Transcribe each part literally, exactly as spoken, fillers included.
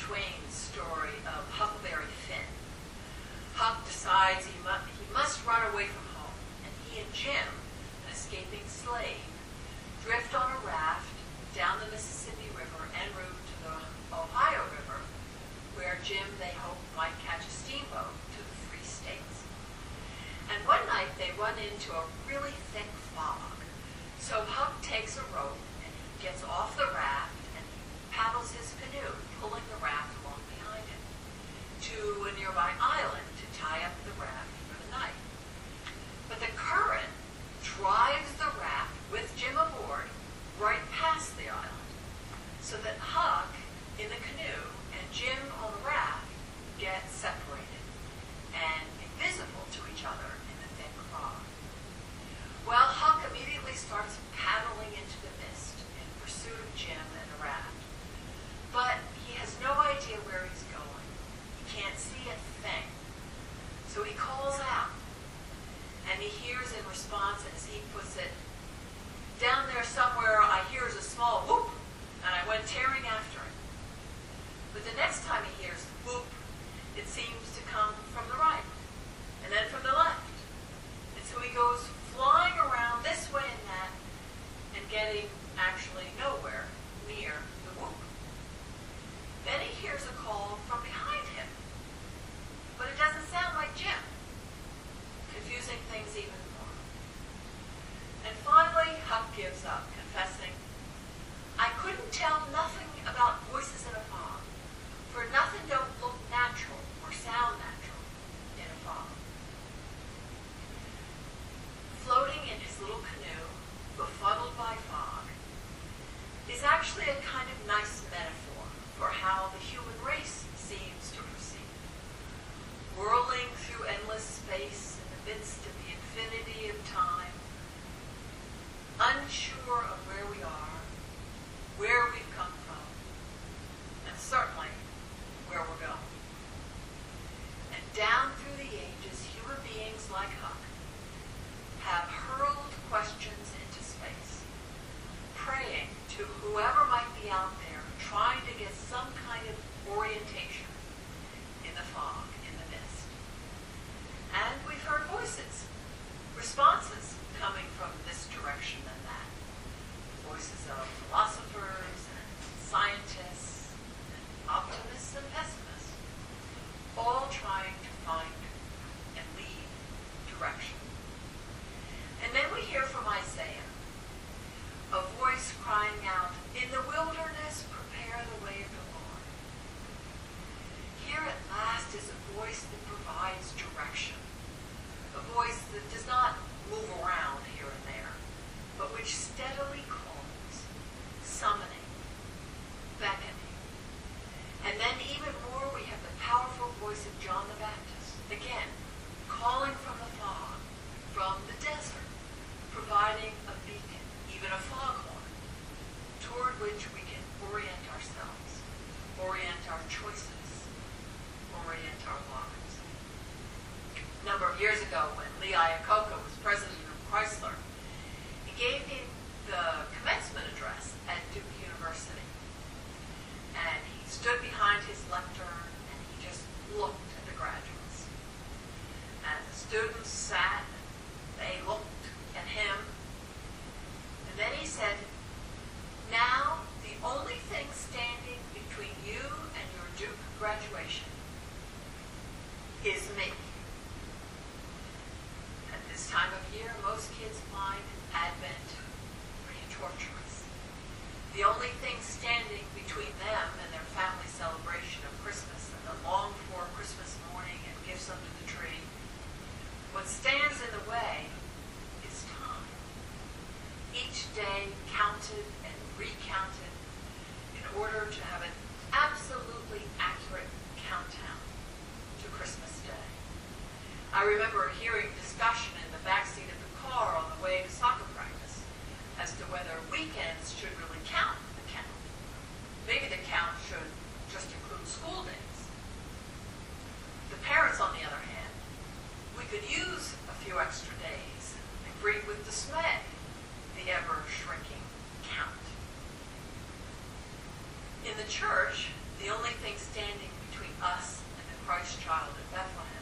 Twain's story of Huckleberry Finn. Huck decides he, mu- he must run away from home, and he and Jim, an escaping slave, drift on a raft down the Mississippi River en route to the Ohio River, where Jim, they hope, might catch a steamboat to the free states. And one night they run into a really thick fog. So Huck takes a rope and he gets off the raft and he paddles his canoe, pulling the raft along behind him, to a nearby island to tie up the raft for the night. But the current drives the raft with Jim aboard right past the island, so that Huck in the canoe and Jim on the raft get separated and invisible to each other in the thick fog. Well, Huck immediately starts paddling into the mist in pursuit of Jim and the raft. But he has no idea where he's going. He can't see a thing. So he calls out, and he hears in response, as he puts it, "Down there somewhere I hears a small whoop," and I went tearing after him. But the next time he hears the whoop, it seems to come from the right, and then from the left. And so he goes flying around this way and that, and getting actually nowhere near the whoop. Then he hears a call from behind him, but it doesn't sound like Jim, confusing things even more. And finally, Huck gives up, confessing, "I couldn't tell nothing about voices in a fog, for nothing don't look natural or sound natural in a fog." Floating in his little canoe, befuddled by fog, is actually a kind of nice metaphor for how the human race seems to proceed. Whirling through endless space in the midst of the infinity of time, unsure of where we are, where we've come from, and certainly where we're going. And down through the ages, human beings like Huck have hurled questions into space, praying to whoever might be out there, trying to get some kind of orientation in the fog, in the mist. And we've heard voices, responses coming from this direction and that. Voices of philosophers and scientists, and optimists and pessimists, all trying to find and lead direction. And then we hear from Isaiah, a voice crying out, "In the wilderness, prepare the way of the Lord." Here at last is a voice that provides direction, a voice that does not move around here and there, but which steadily calls, summoning, beckoning. And then even more, we have the powerful voice of John the Baptist, again, calling from the fog, from the desert, providing a beacon, even a foghorn, toward which we can orient ourselves, orient our choices, orient our lives. A number of years ago, when Lee Iacocca was president of Chrysler, he gave me the commencement address at Duke University. And he stood behind his lectern and he just looked at the graduates. And the students sat, and they looked at him. And then he said, "Now, the only thing standing between you and your Duke graduation is me." At this time of year, most kids find Advent pretty torturous. The only thing standing between them and their family celebration of Christmas and the longed-for Christmas morning and gifts under the tree, what stands in the way is time. Each day counted and recounted in order to have an absolutely accurate countdown to Christmas Day. I remember hearing discussion in the backseat of the car on the way to soccer practice as to whether weekends should really count the count. Maybe the count should just include school days. The parents, on the other hand, we could use a few extra days and greet with dismay the ever-shrinking count. In the church, The only thing standing between us and the Christ child at Bethlehem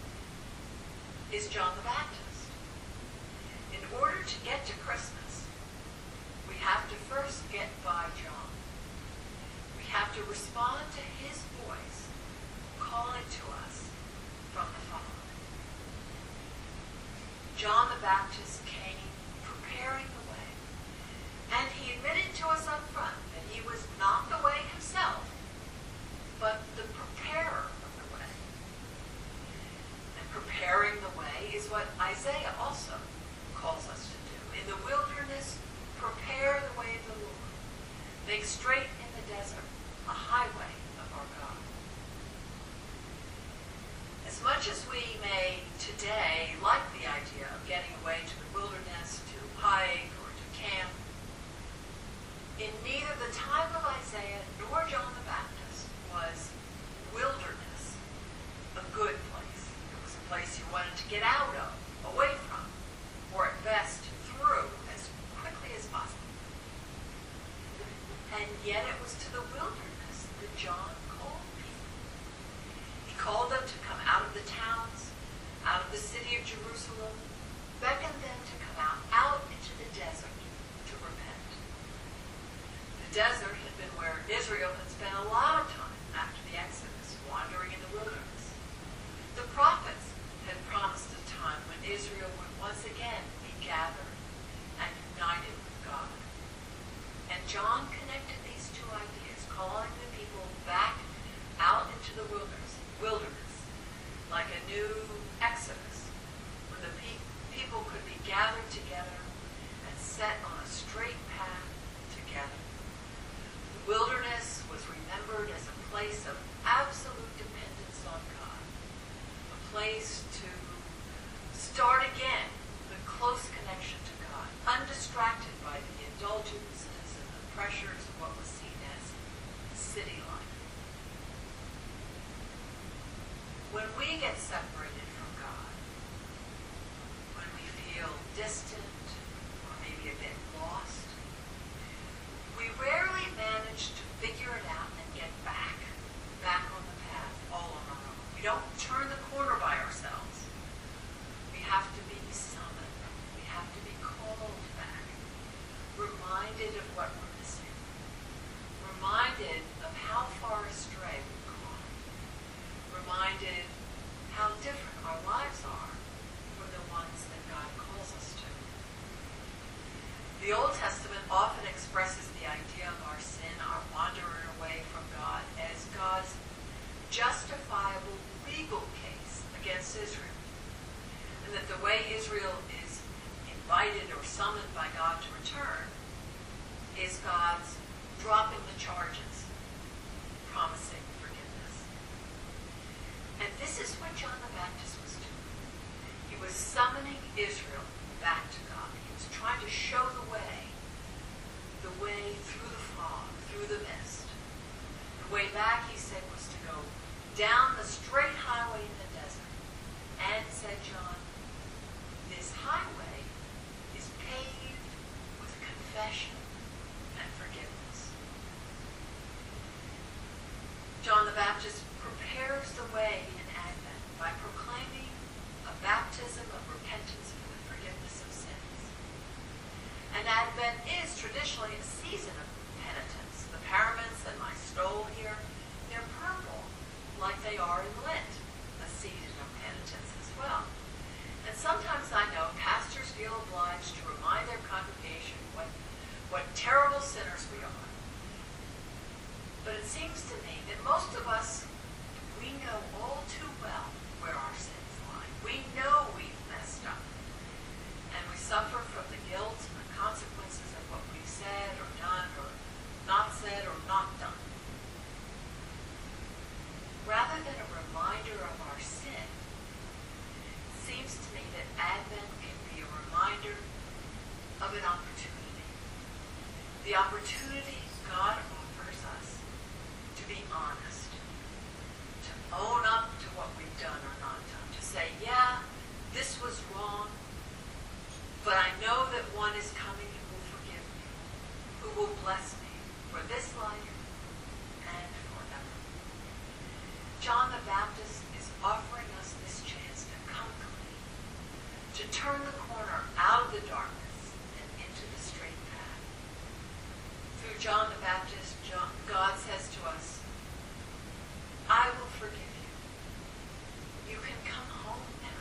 is John the Baptist. In order to get to Christmas, we have to first get by John. We have to respond to his voice calling to us from the Father. John the Baptist came preparing the way, and he admitted to us up front that he was not the way himself, but the preparer of the way. And preparing the way is what Isaiah also calls us to do. In the wilderness, prepare the way of the Lord. Make straight in the desert a highway of our God. As much as we may today like the idea of getting away to the wilderness, to hike or to camp, in neither the time of Isaiah nor John the Baptist was wilderness a good place. It was a place you wanted to get out of, away from, or at best through as quickly as possible. And yet it was to the wilderness that John called people. He called them to come out of the towns, out of the city of Jerusalem, beckoned them to come out, out into the desert to repent. The desert had been where Israel had spent a lot of time after the Exodus, wandering in the wilderness. The prophets had promised a time when Israel would once again be gathered and united with God. And John connected these two ideas, calling the people back out into the wilderness, wilderness, like a new Exodus, where the pe- people could be gathered together and set on a straight path together. The wilderness was remembered as a place of absolute dependence on God, a place to start again the close connection to God, undistracted by the indulgences and the pressures of what was seen as city life. When we get separated from God, when we feel distant or maybe a bit lost, we rarely manage to figure it out and get back, back on the path all on our own. We don't turn the corner by ourselves. We have to be summoned. We have to be called back, reminded of what we're missing, reminded of how far astray we've gone, reminded how different our lives are from the ones that God calls us to. The Old Testament often expresses the idea of our sin, our wandering away from God, as God's justifiable legal case against Israel. And that the way Israel is invited or summoned by God to return is God's dropping the charges, promising forgiveness. And this is what John the Baptist was doing. He was summoning Israel back to God. He was trying to show the way, the way through the fog, through the mist. The way back, he said, was to go down the straight highway in the desert. And, said John, this highway is paved with confession and forgiveness. John the Baptist prepares the way in Advent by proclaiming a baptism of repentance for the forgiveness of sins. And Advent is traditionally a season of penitence. The paraments and my stole here, they're purple, like they are in Lent, a season of penitence as well. And sometimes I know pastors feel obliged to remind their congregation what, what terrible sinners we are. But it seems to me that most of us, we know all too well where our sins lie. We know we've messed up. And we suffer from the guilt and the consequences of what we've said or done or not said or not done. Rather than a reminder of our sin, it seems to me that Advent can be a reminder of an opportunity. The opportunity God offers us to be honest, to own up to what we've done or not done, to say, yeah, this was wrong, but I know that one is coming who will forgive me, who will bless me for this life Baptist is offering us this chance to come clean, to turn the corner out of the darkness and into the straight path. Through John the Baptist, John, God says to us, I will forgive you. You can come home now.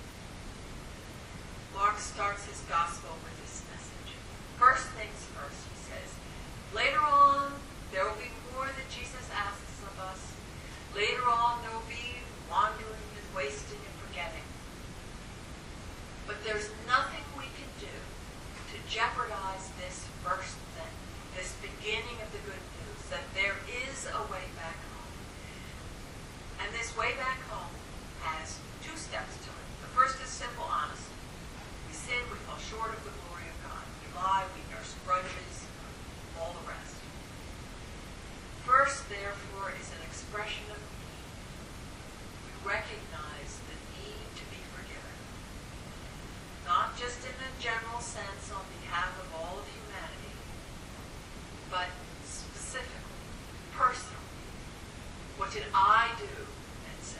Mark starts his gospel with this message. First things first, he says. Later on, there will be more that Jesus asks of us. Later on, there will be wandering and wasting and forgetting. But there's nothing we can do to jeopardize this first thing, this beginning of the good news, that there is a way back home. And this way back home has two steps to it. The first is simple honesty. We sin, we fall short of the glory of God. We lie, we nurse grudges, all the rest. First, therefore, is an expression of need. We recognize the need to be forgiven. Not just in a general sense on behalf of all of humanity, but specifically, personally. What did I do and say?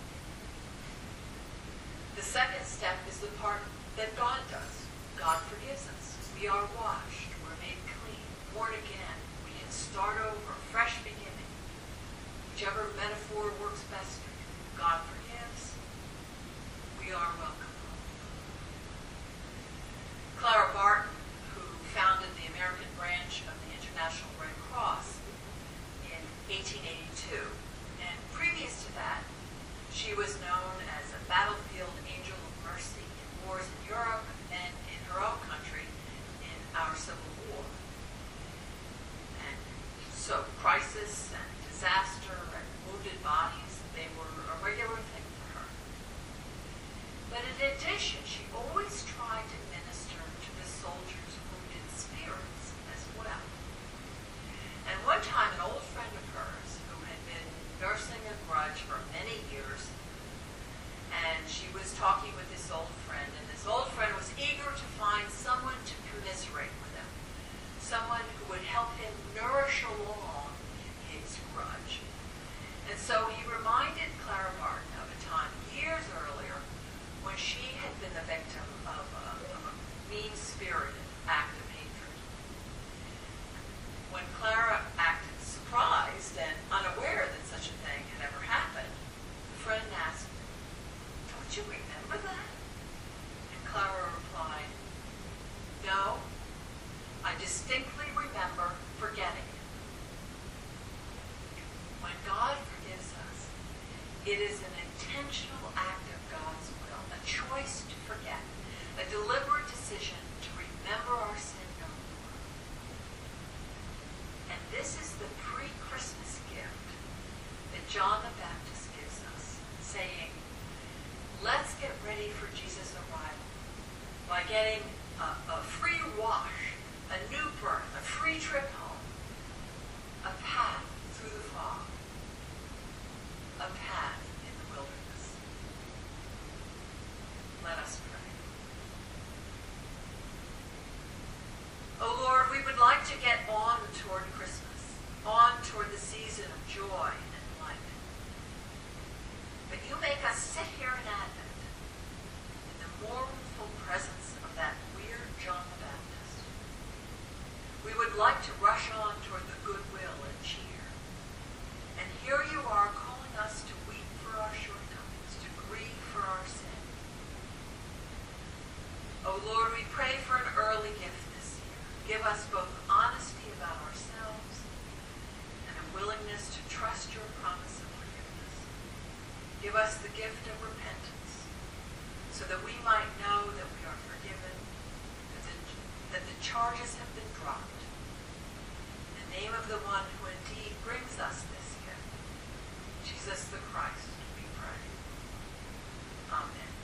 The second step is the part that God does. God forgives us. We are washed. We're made clean, born again. We can start over, fresh beginning. Whichever metaphor works best for you. God forgives. We are welcome home. Clara Barton, who founded the American branch of the International Red Cross in eighteen eighty-two, and previous to that, she was known as a battlefield angel of mercy in wars in Europe and in her own country in our Civil War. And so crisis and disaster and wounded bodies, they were a regular thing for her. But in addition, she always tried to minister to the soldiers' wounded spirits as well. And one time, an old friend of hers, who had been nursing a grudge for many years, and she was talking with this old friend, and this old friend was eager to find someone to commiserate with him, someone who would help him nourish along his grudge. And so he reminded Clara Barton of a time years earlier when she had been the victim of a, of a mean-spirited act of hatred. When Clara acted surprised and unaware that such a thing had ever happened, the friend asked, "Don't you remember that?" And Clara replied, "No, I distinctly remember forgetting it." When God forgives us, it is an intentional act of God's will, a choice to forget, a deliberate decision to remember our sin no more. And this is the pre-Christmas gift that John the Baptist gives us, saying, let's get ready for Jesus' arrival by getting a, a free wash, a new birth, a free trip home, a path through the fog, a path in the wilderness. Let us pray. Oh Lord, we would like to get on toward Christmas, on toward the season of joy and light. But you make us sit here in Advent in the mournful presence of that weird John the Baptist. We would like to rush on toward the goodwill and cheer. And here you are calling us to weep for our shortcomings, to grieve for our sin. Oh Lord, we pray for an early gift this year. Give us both honesty about ourselves and a willingness to trust your promise of forgiveness. Give us the gift of repentance so that we might know that we are forgiven, that the, that the charges have been dropped. In the name of the one who indeed brings us this gift, Jesus the Christ, we pray. Amen.